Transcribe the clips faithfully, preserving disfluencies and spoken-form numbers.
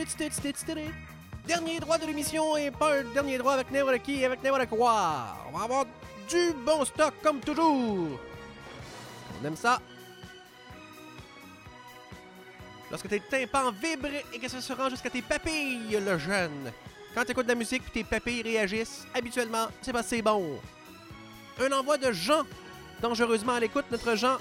Dernier droit de l'émission et pas un dernier droit avec n'importe qui, avec n'importe quoi. On va avoir du bon stock comme toujours. On aime ça. Lorsque tes tympans vibrent et que ça se rend jusqu'à tes papilles, le jeune. Quand tu écoutes de la musique et tes papilles réagissent, habituellement, c'est parce que c'est bon. Un envoi de Jean, dangereusement à l'écoute, notre Jean.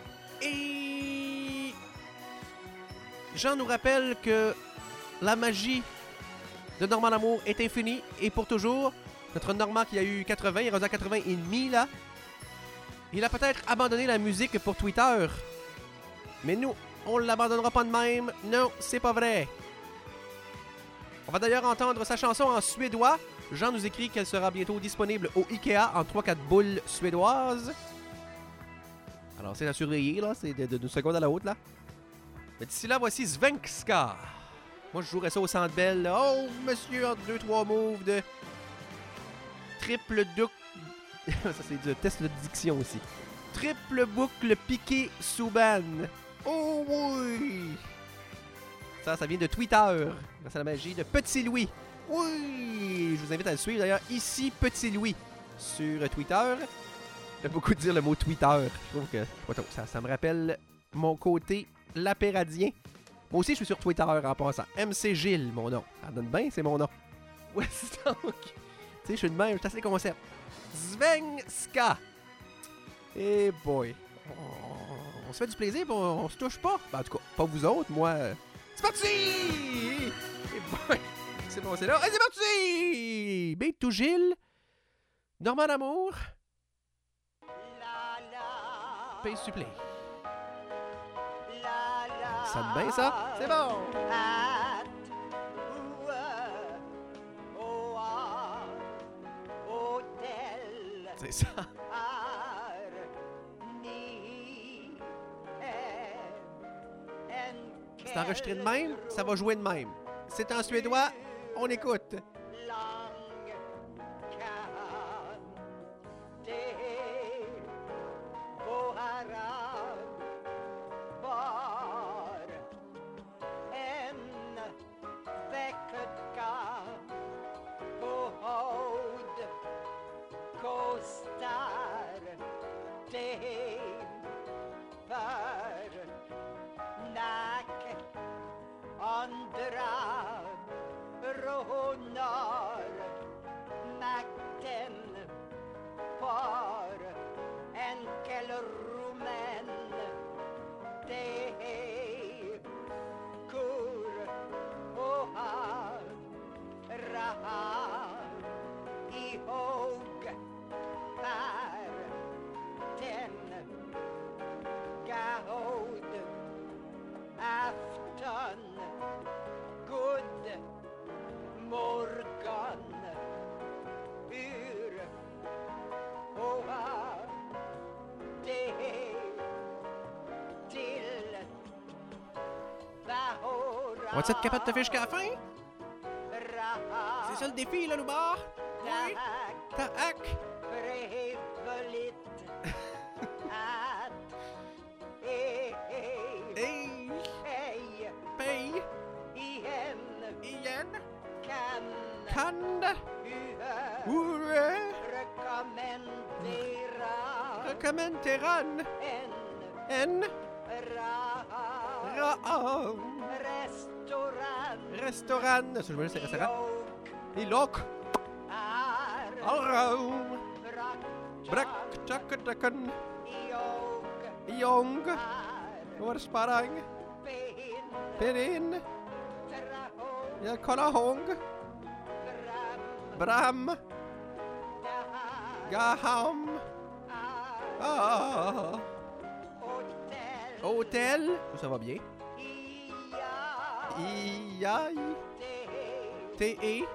Et Jean nous rappelle que la magie de Normand Lamour est infinie et pour toujours. Notre Normand qui a eu quatre-vingts, il est rendu à quatre-vingts et demi là. Il a peut-être abandonné la musique pour Twitter. Mais nous, on ne l'abandonnera pas de même. Non, c'est pas vrai. On va d'ailleurs entendre sa chanson en suédois. Jean nous écrit qu'elle sera bientôt disponible au Ikea en trois quatre boules suédoises. Alors, c'est à surveiller, là. C'est de deux secondes à la haute, là. Mais d'ici là, voici Svenska. Moi, je jouerais ça au Centre Bell. Là. Oh, monsieur, en deux trois moves de triple duc. Ça, c'est du test de diction aussi. Triple boucle piqué Souban. Oh oui! Ça, ça vient de Twitter. Grâce à la magie de Petit Louis. Oui! Je vous invite à le suivre d'ailleurs. Ici, Petit Louis. Sur Twitter. J'aime beaucoup dire le mot Twitter. Je trouve que ça, ça me rappelle mon côté lapéradien. Moi aussi, je suis sur Twitter en passant. M C Gilles, mon nom. Ça donne bien, c'est mon nom. Westonk. Tu sais, je suis de même, je suis assez concept. Svenska. Eh boy. On, on se fait du plaisir, on, on se touche pas. Ben, en tout cas, pas vous autres, moi. Euh... C'est parti! Eh boy. C'est bon, c'est là. Et c'est parti! Big to Gilles. Normand Lamour. Paye supplé. Ça sonne bien, ça? C'est bon! C'est ça. C'est enregistré de même, ça va jouer de même. C'est en suédois, on écoute. On va-tu être capable de te faire jusqu'à la fin? C'est ça le défi, là, Loubar? Oui. Tac. Hey. Pay. Ien. Kand. Ure. Recommenderan. En. Raam. Restaurant. Ça, je veux dire, c'est restaurant. Ilok. Alraum. Brak. Chakatakan. Iong. Orsparang. Perin. Yakolahong. Bram. Gaham. Ah. Hôtel. Ça va bien. Iai. T-E.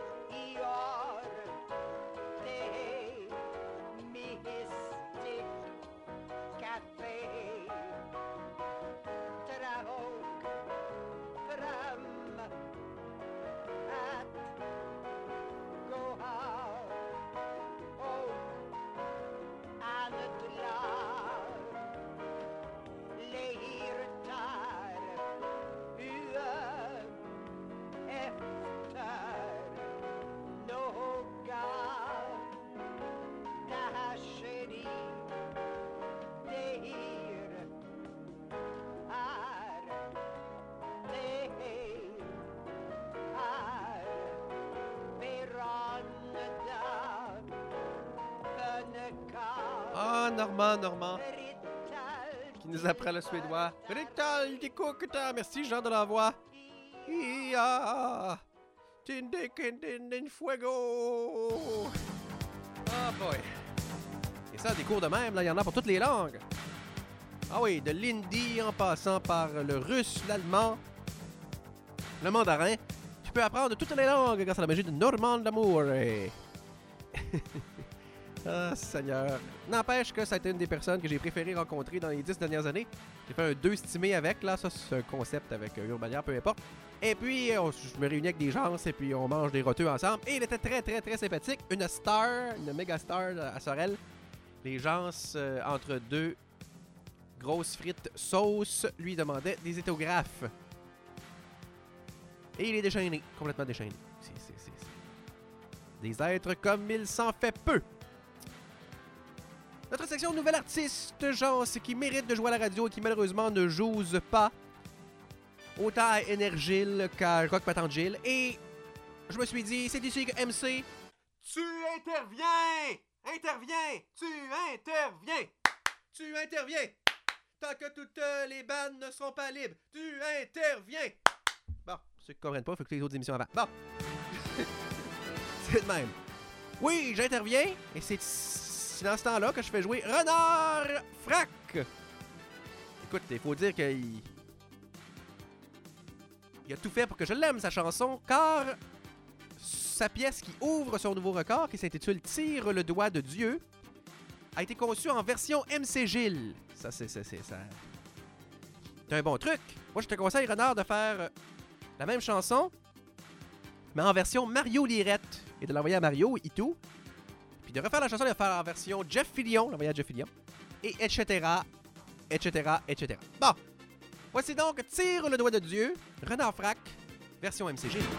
Normand, Normand, Normand. Qui nous apprend le suédois. Rital, dikukta. Merci, Jean de la voix. Ia. Tindekindin fuego. Ah, boy. Et ça, des cours de même, là, il y en a pour toutes les langues. Ah oui, de l'hindi en passant par le russe, l'allemand, le mandarin. Tu peux apprendre toutes les langues grâce à la magie de Normand d'amour. Et... ah, Seigneur. N'empêche que ça a été une des personnes que j'ai préféré rencontrer dans les dix dernières années. J'ai fait un deux estimé avec, là. Ça, c'est un concept avec euh, Urbania, peu importe. Et puis, on, je me réunis avec des gens, et puis on mange des roteux ensemble. Et il était très, très, très sympathique. Une star, une méga star à Sorel. Les gens, euh, entre deux grosses frites sauce, lui demandait des autographes. Et il est déchaîné, complètement déchaîné. C'est, c'est, c'est, c'est. Des êtres comme il s'en fait peu. Notre section Nouvel Artiste, gens qui méritent de jouer à la radio et qui malheureusement ne jouent pas. Autant à Énergile qu'à Rock Patangile. Et je me suis dit, c'est ici que M C... Tu interviens! Interviens! Tu interviens! Tu interviens! Tant que toutes les bandes ne seront pas libres, tu interviens! Bon, ceux qui ne comprennent pas, il faut écouter les autres émissions avant. Bon! C'est de même. Oui, j'interviens, et c'est, c'est dans ce temps-là que je fais jouer Renard Frac! Écoute, il faut dire qu'il... Il a tout fait pour que je l'aime, sa chanson, car sa pièce qui ouvre son nouveau record, qui s'intitule « Tire le doigt de Dieu », a été conçue en version M C Gilles. Ça, c'est, c'est, c'est, ça... c'est un bon truc. Moi, je te conseille, Renard, de faire la même chanson, mais en version Mario Lirette, et de l'envoyer à Mario et tout. Puis de refaire la chanson, de la faire en version Jeff Fillion, l'envoyer à Jeff Fillion, et et cetera, et cetera, et cetera. Bon! Voici donc Tire le doigt de Dieu, Renard Frac, version M C G.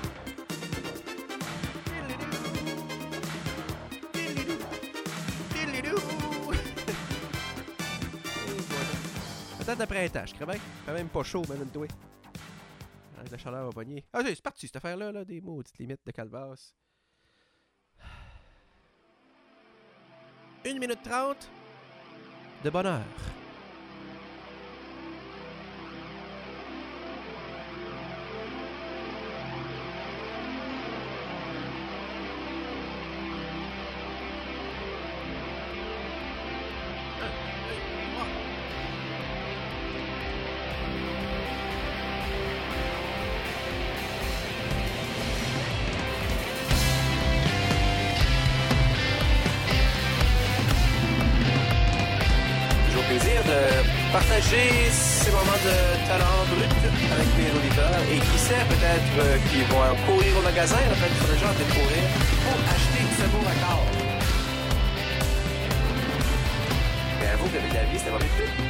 Peut-être après un temps, je crée bien. Fait même pas chaud, même une douée. La chaleur va pogner. Ah, c'est parti, cette affaire-là, là, des maudites limites de calvasse. une minute trente de bonheur. Partager ces moments de talent brut avec mes auditeurs et qui sait peut-être euh, qu'ils vont courir au magasin, en fait, il faudrait déjà de courir pour acheter ce beau record. Mais à vous, vous avez de la vie, c'était pas bien fait.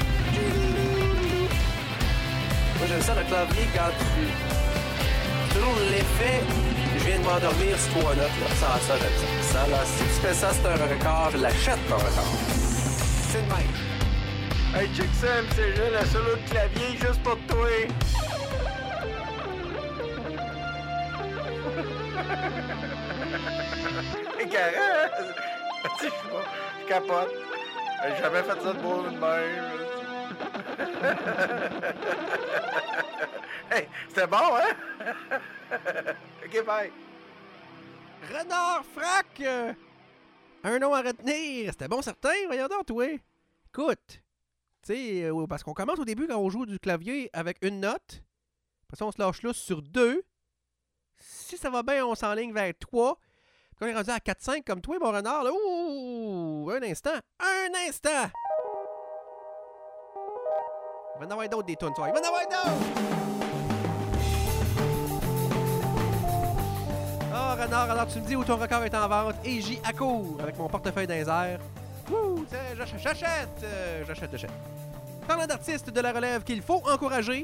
Moi, j'aime ça le clavier quand tu... C'est toujours l'effet, je viens de m'endormir sur trois notes, là. Ça, ça, j'aime ça. Ça, là, si tu fais ça, c'est un record, je l'achète, ton record. C'est le même. Hey, check ça, M C G, la solo de clavier juste pour toi. Hey, carré! Tu sais, je capote. J'ai jamais fait ça de beau de même. Hey, c'était bon, hein? Ok, bye. Renard Frac! Euh, un nom à retenir. C'était bon, certain? Voyons donc, toi. Écoute. Tu sais, euh, parce qu'on commence au début quand on joue du clavier avec une note. Après ça, on se lâche lousse sur deux. Si ça va bien, on s'enligne vers trois. Puis quand on est rendu à quatre cinq comme toi, mon renard, là, ouh, un instant, un instant! Il va en avoir d'autres des tunes, toi. Il va en avoir d'autres! Ah, oh, renard, alors tu me dis où ton record est en vente et j'y accours avec mon portefeuille dans les airs. Wouh! J'achète, j'achète, euh, j'achète, j'achète. Parlant d'artistes de la relève qu'il faut encourager,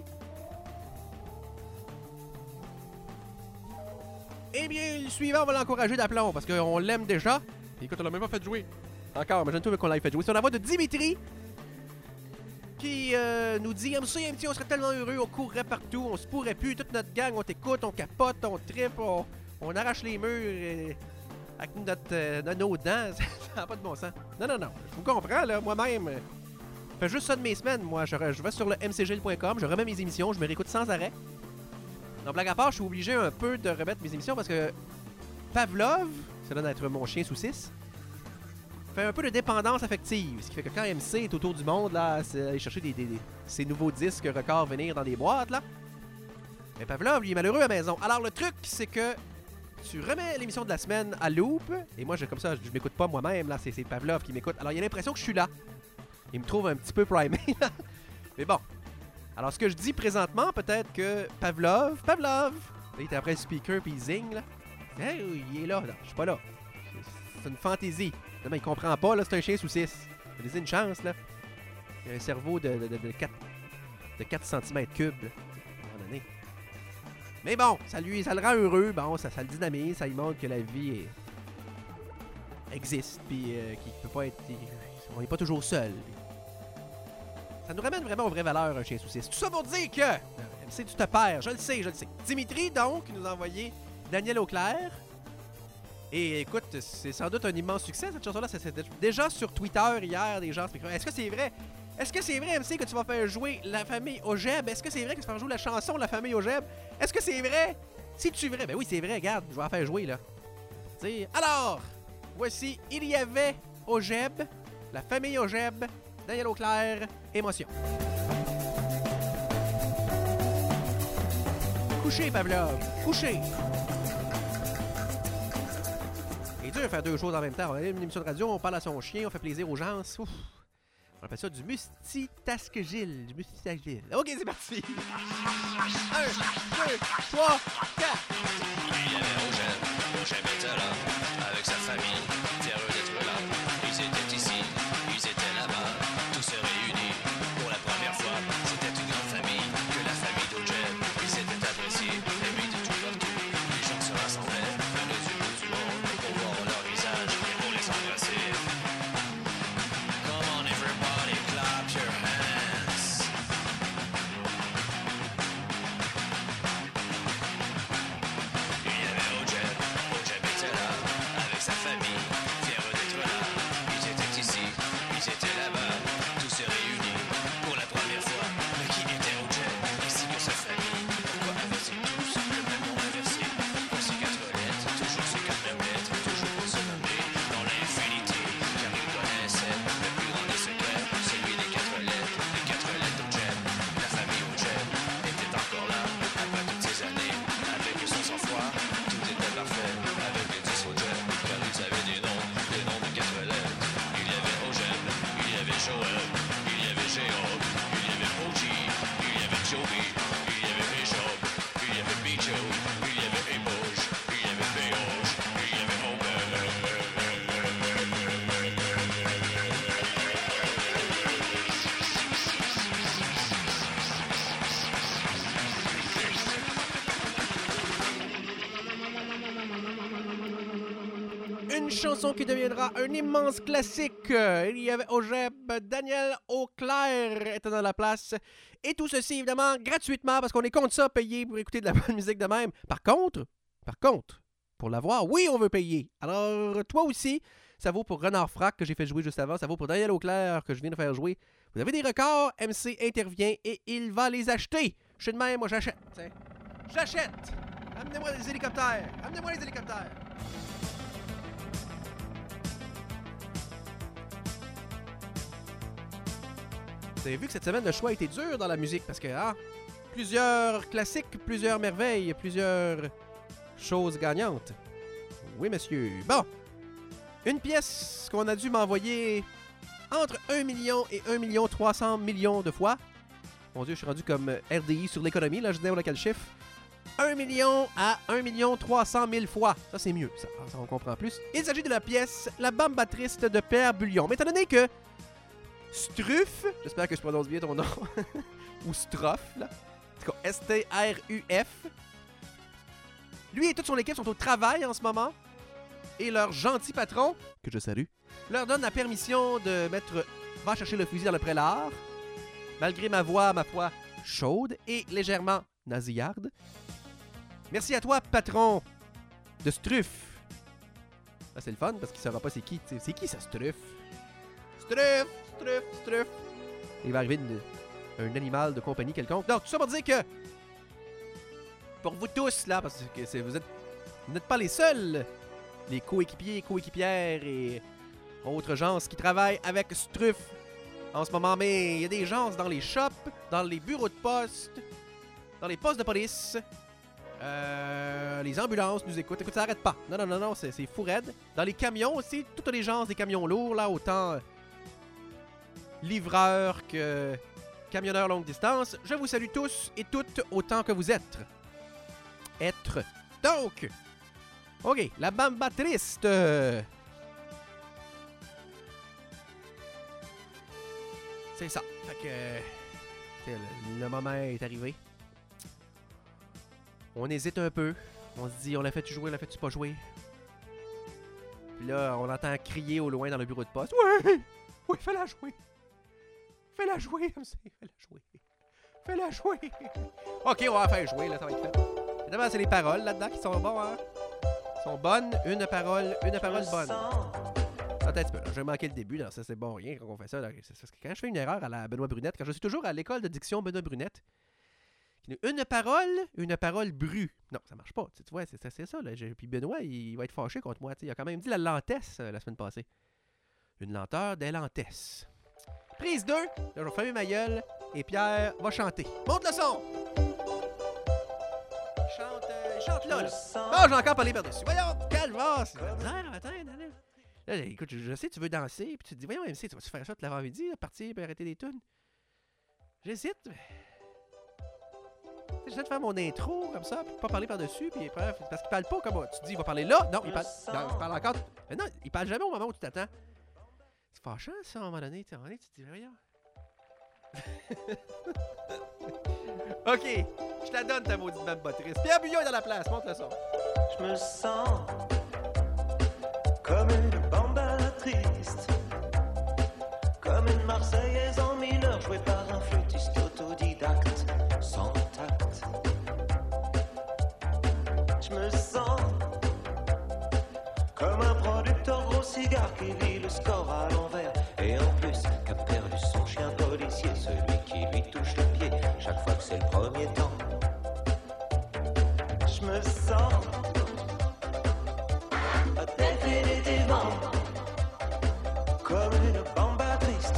eh bien, le suivant, on va l'encourager d'aplomb parce qu'on l'aime déjà. Et écoute, on l'a même pas fait jouer. Encore, imagine-toi qu'on l'ait fait jouer. C'est la voix de Dimitri qui euh, nous dit « M C, M C, on serait tellement heureux, on courrait partout, on se pourrait plus, toute notre gang, on t'écoute, on capote, on trippe, on, on arrache les murs. Et... avec notre, euh, nos dents, ça n'a pas de bon sens. Non, non, non, je vous comprends, là, moi-même. euh, Je fais juste ça de mes semaines, moi. Je, re- je vais sur le m c g l point com, je remets mes émissions, je me réécoute sans arrêt. Donc, blague à part, je suis obligé un peu de remettre mes émissions parce que Pavlov, ça donne à être mon chien sous six, fait un peu de dépendance affective. Ce qui fait que quand M C est autour du monde, là, c'est aller chercher des, des, des- ces nouveaux disques records venir dans des boîtes, là. Mais Pavlov, lui, est malheureux à la maison. Alors, le truc, c'est que tu remets l'émission de la semaine à loop, et moi, je, comme ça, je m'écoute pas moi-même, là, c'est c'est Pavlov qui m'écoute. Alors, il a l'impression que je suis là. Il me trouve un petit peu primé, là. Mais bon. Alors, ce que je dis présentement, peut-être que Pavlov, Pavlov, là, il est après le speaker, puis il zing, là. Hey, il est là, là. Je suis pas là. C'est- C'est une fantaisie. Non, mais il comprend pas, là, c'est un chien sous six. Laissez une chance, là. Il a un cerveau de, de, de, de quatre, de quatre centimètres cubes, là, à un moment donné. Mais bon, ça lui, ça le rend heureux, bon, ça, ça le dynamise, ça lui montre que la vie est- existe, puis euh, qu'il peut pas être... il- on n'est pas toujours seul. Ça nous ramène vraiment aux vraies valeurs, un chien sous six. Tout ça pour dire que... euh, M C, tu te perds, je le sais, je le sais. Dimitri, donc, nous a envoyé Daniel Auclair. Et écoute, c'est sans doute un immense succès, cette chanson-là. C'était déjà sur Twitter hier, des gens spéculaient. Est-ce que c'est vrai? Est-ce que c'est vrai, M C, que tu vas faire jouer la famille Ogeb? Est-ce que c'est vrai que tu vas faire jouer la chanson La famille Ogeb? Est-ce que c'est vrai? Si tu vrai, ben oui, c'est vrai, regarde, je vais la faire jouer, là. T'sais, alors, voici Il y avait Ogeb, la famille Ogeb, Daniel Auclair, Émotion. Couché, Pavlov, couché. C'est dur de faire deux choses en même temps. On a une émission de radio, on parle à son chien, on fait plaisir aux gens. Ouf. On appelle ça du multitasque-gile. Du multitasque-gile. Ok, c'est parti. Un, deux, trois, quatre. Il y avait Ogeb, Ogeb était là, avec sa famille, fiers d'être là. Ils étaient ici, ils étaient là-bas, tous se réunis. Pour la première fois, c'était une grande famille, que la famille d'Ogeb. Ils s'étaient appréciés, aimés de tout partout. Les gens se rassemblaient, venus du bout du monde, pour voir leur visage et pour les embrasser. Come on everybody, clap your hands. Il y avait Ogeb, Ogeb était là, avec sa famille, fiers d'être là. Ils étaient ici, ils étaient là-bas, tous se réunis pour la première fois. Mais qui était Ogeb, ainsi que sa famille? Pourquoi avaient-ils tous le même nom inversé? Pourquoi ces quatre lettres, toujours ces quatre mêmes lettres, toujours pour se nommer dans l'infinité? Car ils connaissaient le plus grand des secrets, celui des quatre lettres, les quatre lettres d'Ogeb. La famille Ogeb était encore là, après toutes ces années, avec son sang-froid, tout était parfait, avec les dix Ogeb, car ils avaient des noms, des noms de quatre lettres. Il y avait Ogeb, il y avait Joël, il y avait Géob, il y avait O G, il y avait Joby, il y avait Bishop, il y avait Bicho, il y avait Eboge, il y avait Béoge, il y avait Une chanson qui deviendra un immense classique. Il y avait Ogeb, Daniel Auclair était dans la place. Et tout ceci, évidemment, gratuitement, parce qu'on est contre ça, payer pour écouter de la bonne musique de même. Par contre, par contre, pour l'avoir, oui, on veut payer. Alors, toi aussi, ça vaut pour Renard Frac, que j'ai fait jouer juste avant. Ça vaut pour Daniel Auclair, que je viens de faire jouer. Vous avez des records, M C intervient et il va les acheter. Je suis de même, moi, j'achète. T'sais. J'achète. Amenez-moi les hélicoptères. Amenez-moi les hélicoptères. Vous avez vu que cette semaine, le choix a été dur dans la musique parce que, ah, plusieurs classiques, plusieurs merveilles, plusieurs choses gagnantes. Oui, monsieur. Bon, une pièce qu'on a dû m'envoyer entre un million et un million trois cents millions de fois. Mon Dieu, je suis rendu comme R D I sur l'économie, là, je dis quel chiffre. un million à un million trois cent mille fois. Ça, c'est mieux, ça, ça on comprend plus. Il s'agit de la pièce La Bamba Triste de Père Bullion. Mais étant donné que Struff, j'espère que je prononce bien ton nom, ou Stroff, là, en tout cas, S T R U F, lui et toute son équipe sont au travail en ce moment, et leur gentil patron, que je salue, leur donne la permission de mettre « Va chercher le fusil dans le prélard », malgré ma voix, ma foi, chaude et légèrement nasillarde. Merci à toi, patron de Struff. Là, c'est le fun parce qu'il saura pas c'est qui. t'sais. C'est qui ça, Struff? Struff, Struff, Struff. Il va arriver une, un animal de compagnie quelconque. Donc, tout ça pour dire que pour vous tous, là, parce que c'est, vous êtes vous n'êtes pas les seuls, les coéquipiers, coéquipières et autres gens qui travaillent avec Struff en ce moment, mais il y a des gens dans les shops, dans les bureaux de poste, dans les postes de police, euh, les ambulances nous écoutent. Écoute, ça n'arrête pas. Non, non, non, non, c'est, c'est fou raide. Dans les camions aussi, toutes les gens des camions lourds, là, autant euh, livreurs que camionneurs longue distance. Je vous salue tous et toutes autant que vous êtes. Être. Donc, OK, la Bamba Triste. C'est ça. Fait que euh, le, le moment est arrivé. On hésite un peu. On se dit, on l'a fait-tu jouer, on l'a fait-tu pas jouer? Puis là, on entend crier au loin dans le bureau de poste. Oui! Oui, fais-la jouer! Fais-la jouer, comme ça. Fais-la jouer. Fais-la jouer. OK, on va la faire jouer, là, ça va être fait. Évidemment, c'est les paroles là-dedans qui sont bonnes, hein? Qui sont bonnes. Une parole, une parole bonne. Attends un petit peu, là. J'ai manqué le début, là. Ça, c'est bon, rien quand on fait ça. Là. C'est, c'est, quand je fais une erreur à la Benoît Brunette, quand je suis toujours à l'école de diction Benoît Brunette, une parole, une parole brue. Non, ça marche pas. Tu vois, c'est, c'est, c'est ça. Là. Puis Benoît, il, il va être fâché contre moi. T'sais. Il a quand même dit la lentesse euh, la semaine passée. Une lenteur des lentesses. Prise deux. Là, je vais fermer ma gueule et Pierre va chanter. Monte le son! Chante, euh, chante là, là. Oh, j'ai encore parlé par-dessus. Voyons, calvaire. C'est bizarre, attends, attends. Là, écoute, je, je sais, tu veux danser, puis tu te dis, voyons, M C, tu vas-tu faire ça toute l'avant-midi, là, partir et arrêter des tunes? J'hésite, mais... J'essaie de faire mon intro, comme ça, puis pas parler par-dessus, puis parce qu'il parle pas comme... Tu te dis, il va parler là? Non, il parle... Non, il parle encore... Mais non, il parle jamais au moment où tu t'attends. C'est fâchant, ça, à un moment donné. Tu te dis, voyons... OK, je te la donne, ta maudite Bamba Triste. Pierre Bouillon est dans la place, monte le son. Je me sens comme une bamba triste, comme une Marseillaise en mineur jouée par un flûtiste autodidacte, sans tact. Je me sens comme un producteur gros cigare qui vit le score à l'envers, et en plus qu'a perdu son chien policier, celui qui lui touche le pied chaque fois que c'est le premier temps. Je me sens définitivement comme une bamba triste.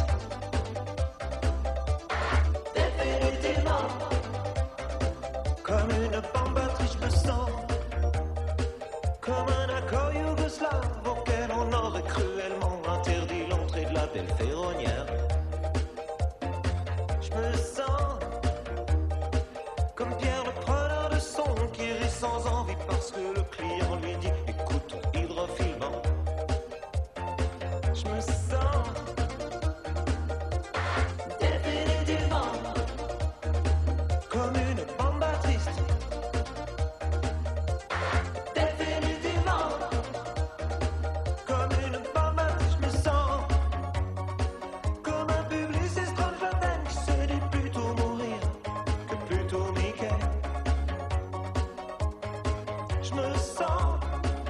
Définitivement comme une bamba triste. Je me sens comme un accord yougoslave auquel on aurait cruellement interdit l'entrée de la belle ferronnière. Je me sens comme Pierre le preneur de son qui rit sans envie parce que le client lui dit écoute ton hydrofilement. Je me sens définitivement comme une bamba triste. Définitivement comme une bamba triste. Je me sens comme un publiciste Strongjaden qui se dit plutôt mourir que plutôt Mickey. Je me sens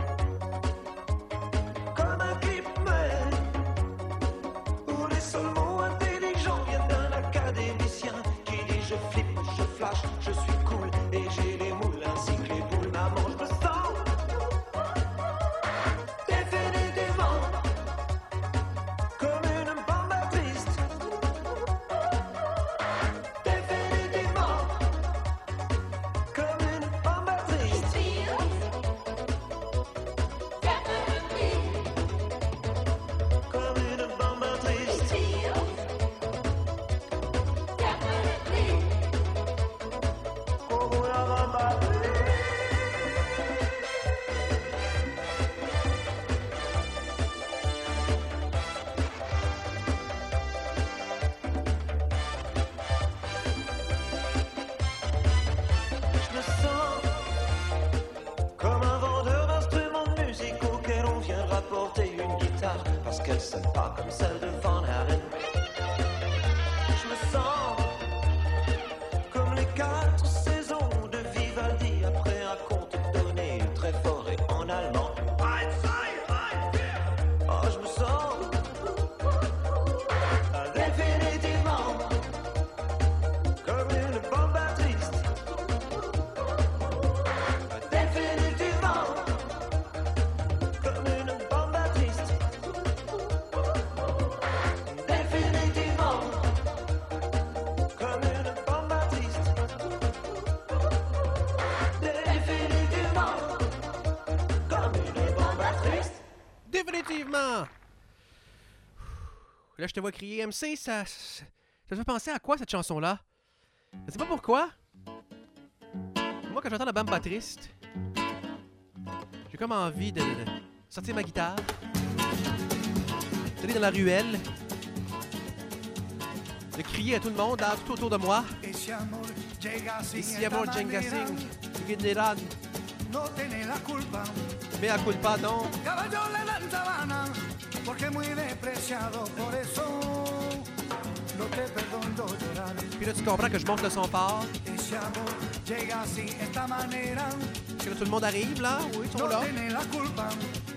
comme un clipman où les seuls mots intelligents viennent d'un académicien qui dit je flippe, je flash, je suis cool et j'ai les moules ainsi que les boules maman. Je me sens définitivement comme une bamba triste. Définitivement comme une bamba triste. Comme une bamba triste. Comme una bamba triste. Je me sens comme un vendeur d'instruments de musique auquel on vient de rapporter une guitare parce qu'elle sonne pas comme celle de Van Halen. Je me sens comme les quatre saisons de Vivaldi après un conte donné très fort et en allemand. moi je me sens définitivement comme une bombe à triste. Définitivement comme une bombe à triste. Définitivement comme une bombe à triste. Définitivement comme une bombe à triste. Définitivement! Là, je te vois crier M C, ça. Ça te fait penser à quoi cette chanson-là? Je sais pas pourquoi. Moi, quand j'entends la bamba triste, j'ai comme envie de, de sortir ma guitare, d'aller dans la ruelle, de crier à tout le monde, là, tout autour de moi. Et si amor llega sin dignidad, No tiene la culpa. mea culpa, non. Caballo le dan sabana, porque es muy despreciado. Por eso no te perdono llorar. Puis là, tu comprends que je monte le son fort. Ese amor llega así, esta manera. Parce que là, tout le monde arrive, là. Oui, ils sont No là. tiene la culpa.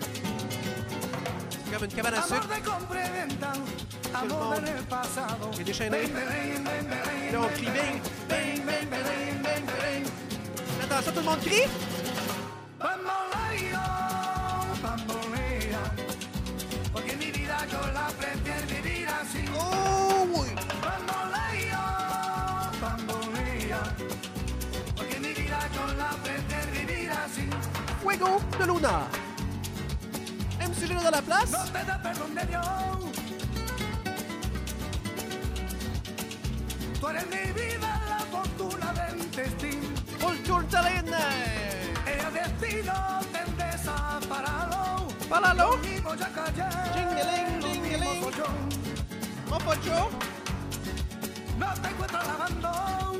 C'est comme une cabane à Amor sucre. de compra y venta, amor en el pasado. Il est déchaîné. Là, on crie bing, bing, bing, bing, bing, bing. Attention, tout le monde crie. Bamboleo, bambolea, porque mi vida yo la prefiero vivir así. Oh, oui. Bamboleo, bambolea, porque mi vida yo la prefiero vivir así. Fuego de Luna. M C Luna dans la place. No te da perdón de Dios. Tú eres mi vida, la fortuna del destino. Kulturtalene. El destino te desaparalo. Páralo. Lo mismo ya callé. Jingeling, Lo mismo jingeling. soy yo. Mopocho. No te encuentro lavando.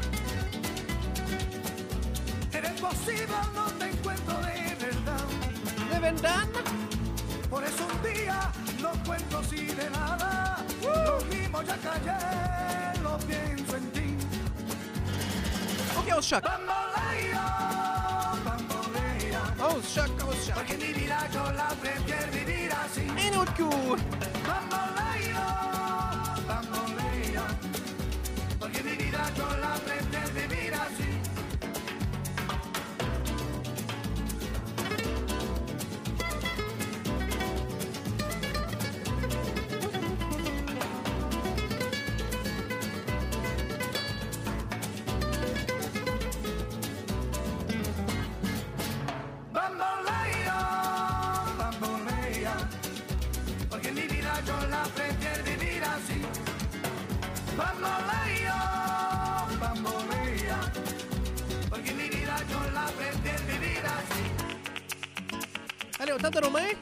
Eres posible, no te encuentro de verdad. De Vendan. Por eso un día no cuento así de nada. Lo mismo ya callé, lo pienso en ti. OK, on se choque. Bamboleo, bambolea. On se choque, on se choque. Porque mi vida yo la prefiero vivir así. Un autre coup. Bamboleo, bambolea. Porque mi vida yo la prefiero vivir así. Bamboleo, bambolea. Porque mi vida yo la prefiero vivir así. Bamboleo, bambolea. Porque mi vida yo la prefiero vivir así. Allez, on tente de nos mains.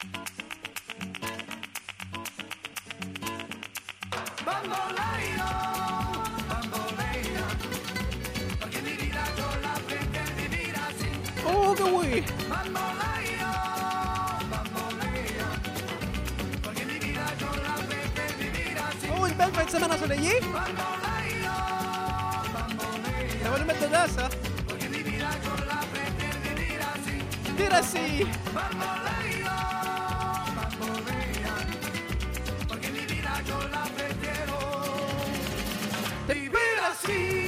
Bamboleo, bambolea. Porque mi vida yo la prefiero vivir así. Oh, que oui. Bamboleo, bambolea. Porque mi vida yo la prefiero vivir así. Oh, une belle fin de semaine ensoleillée. Bamboleo, bambolea. Ça va nous mettre dedans, ça. Porque mi vida yo la prefiero vivir así. Dire así. Bamboleo, bambolea. Porque mi vida yo la prefiero vivir así.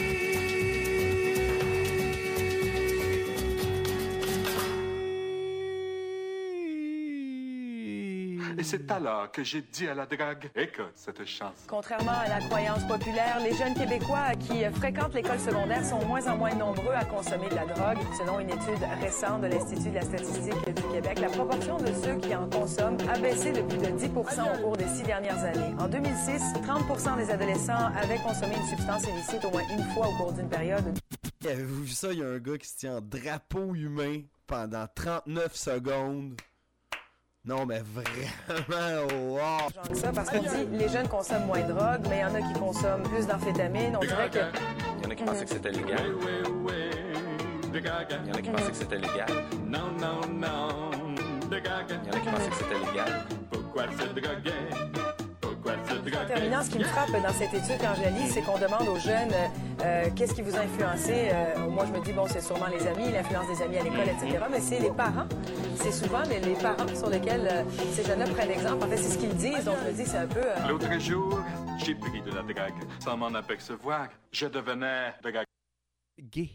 Et c'est alors que j'ai dit à la drague, écoute cette chanson. Contrairement à la croyance populaire, les jeunes Québécois qui fréquentent l'école secondaire sont moins en moins nombreux à consommer de la drogue. Selon une étude récente de l'Institut de la statistique du Québec, la proportion de ceux qui en consomment a baissé de plus de dix pour cent au cours des six dernières années. En deux mille six, trente pour cent des adolescents avaient consommé une substance illicite au moins une fois au cours d'une période. Avez-vous vu ça? Il y a un gars qui se tient en drapeau humain pendant trente-neuf secondes. Non, mais vraiment, wow! Genre que ça, parce qu'on dit les jeunes consomment moins de drogue, mais il y en a qui consomment plus d'amphétamines. On dirait que... Il y en a qui pensaient que c'était légal. Il y en a qui pensaient que c'était légal. Non, non, non. Il y en a qui pensaient que c'était légal. Pourquoi se droguer? Pourquoi se droguer? terminant, ce qui me frappe dans cette étude quand je la lis, c'est qu'on demande aux jeunes euh, euh, qu'est-ce qui vous a influencé. Euh, moi, je me dis, bon, c'est sûrement les amis, l'influence des amis à l'école, et cetera. Mais c'est les parents. C'est souvent les, les parents sur lesquels euh, ces jeunes-là prennent exemple. En fait, c'est ce qu'ils disent. Donc, je me dis, c'est un peu... Euh... L'autre jour, j'ai pris de la drague. Sans m'en apercevoir, je devenais drague. Gay.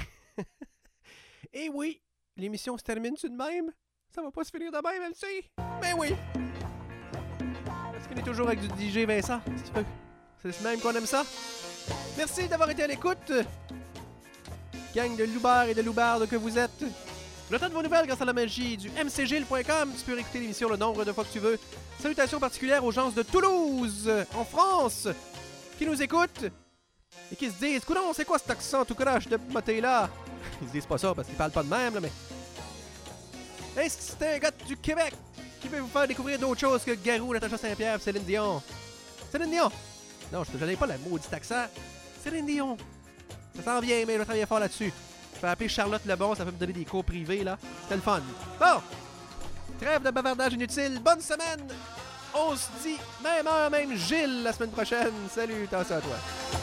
Et oui, l'émission se termine-tu de même? Ça va pas se finir de même, elle sait. Mais oui. Est-ce qu'on est toujours avec du D J Vincent? Si tu veux. C'est le même qu'on aime ça. Merci d'avoir été à l'écoute. Gang de loubards et de loubardes que vous êtes. J'attends de vos nouvelles grâce à la magie du m c gilles point com. Tu peux réécouter l'émission le nombre de fois que tu veux. Salutations particulières aux gens de Toulouse, en France, qui nous écoutent et qui se disent « Coudonc, c'est quoi cet accent tout croche de moté-là? » Ils se disent pas ça parce qu'ils parlent pas de même, là, mais... Hey, c'est un gars du Québec qui veut vous faire découvrir d'autres choses que Garou, Natacha Saint-Pierre, Céline Dion. Céline Dion! Non, je n'avais pas la maudite accent. Céline Dion. Ça s'en vient, mais je vais travailler fort là-dessus. Je vais appeler Charlotte Lebon, ça peut me donner des cours privés, là. C'était le fun. Bon! Trêve de bavardage inutile. Bonne semaine! On se dit même heure, même Gilles la semaine prochaine. Salut, attention à toi.